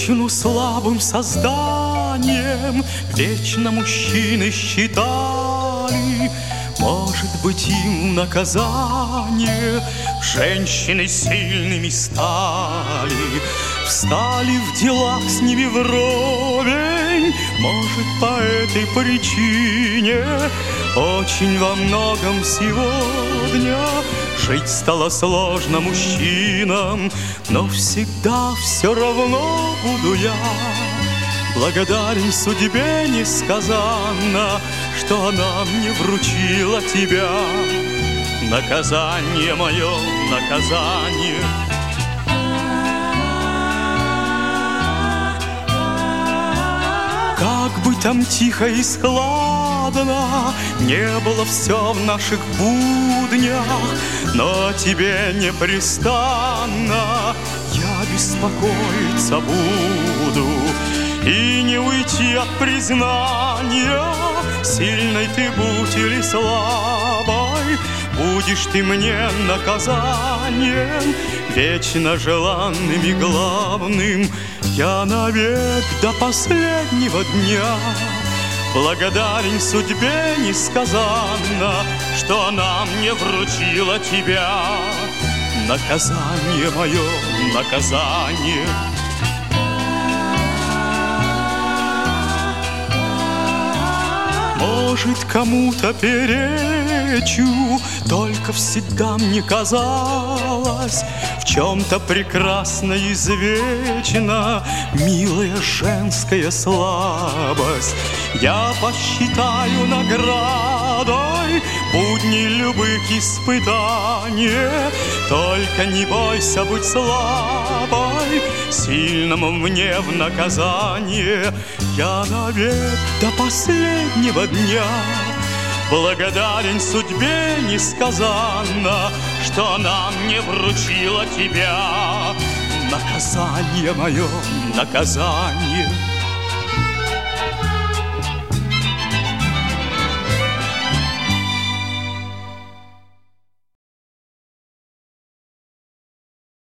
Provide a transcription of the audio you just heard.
женщину слабым созданием вечно мужчины считали. Может быть, им наказание женщины сильными стали, встали в делах с ними вровень. Может, по этой причине очень во многом сегодня жить стало сложно мужчинам, но всегда все равно буду я благодарен судьбе несказанно, что она мне вручила тебя. Наказание мое, наказание. Как бы там тихо и складно не было все в наших буднях, но тебе непрестанно я беспокоиться буду. И не уйти от признания, сильной ты будь или слабой, будешь ты мне наказанием, вечно желанным и главным. Я навек до последнего дня благодарен судьбе несказанно, что она мне вручила тебя. Наказание мое, наказание. Может, кому-то перечу, только всегда мне казалось в чем-то прекрасно извечна милая женская слабость. Я посчитаю наградой будни любых испытаний, только не бойся быть слабой, сильному мне в наказание. Я навек до последнего дня благодарен судьбе несказанно, что она мне вручила тебя. Наказание мое, наказание.